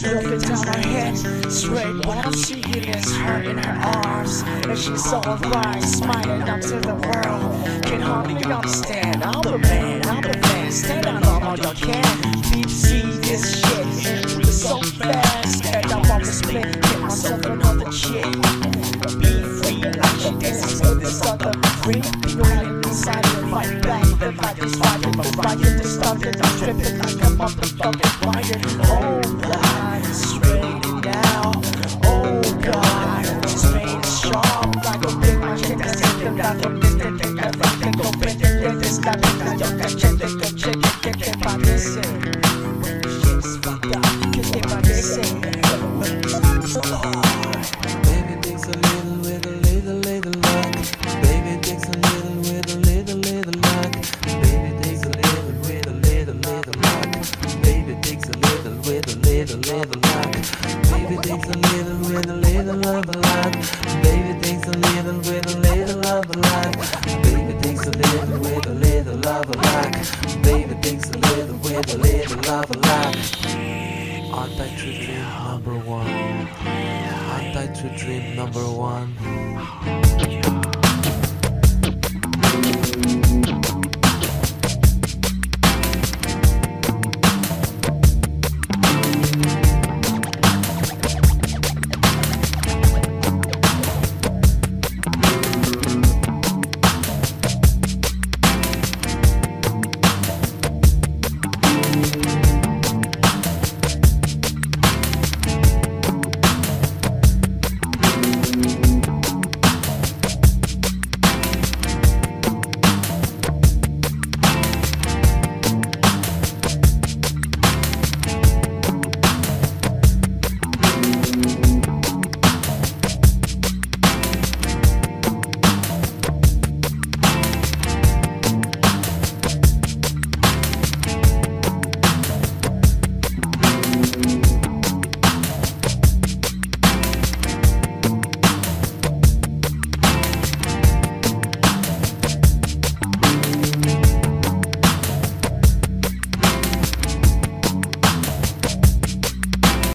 looking down her head straight. What I'm seeing is her in her arms, and she's so alright, smiling up to the world. Can hardly understand. I'm the man, stand out all you can. Deep see this shit, it's so fast. And I'm on the split, get myself another chick. Be free like she dances with this other freak. Feeling inside and fight back. The fight is fighting, but fighting is starting. I'm tripping like a motherfucking riot. Oh God, straight it down. Oh God, this pain is sharp like a big machine. That's it, that's it, that's it, that's it, go better than this. That's it, that's it, that's it, que parece. Shit's fucked up, que te parece. Baby takes a little with a little luck. Baby takes a little with a little luck. Baby takes a little with a little luck. Baby takes a little with a little luck. Baby takes a little with a little of a luck. Baby takes a little with a little of a luck. Baby takes a little with a little of a luck. Baby takes a little with a little of a luck. Aren't I true dream number one? Aren't I true dream number one?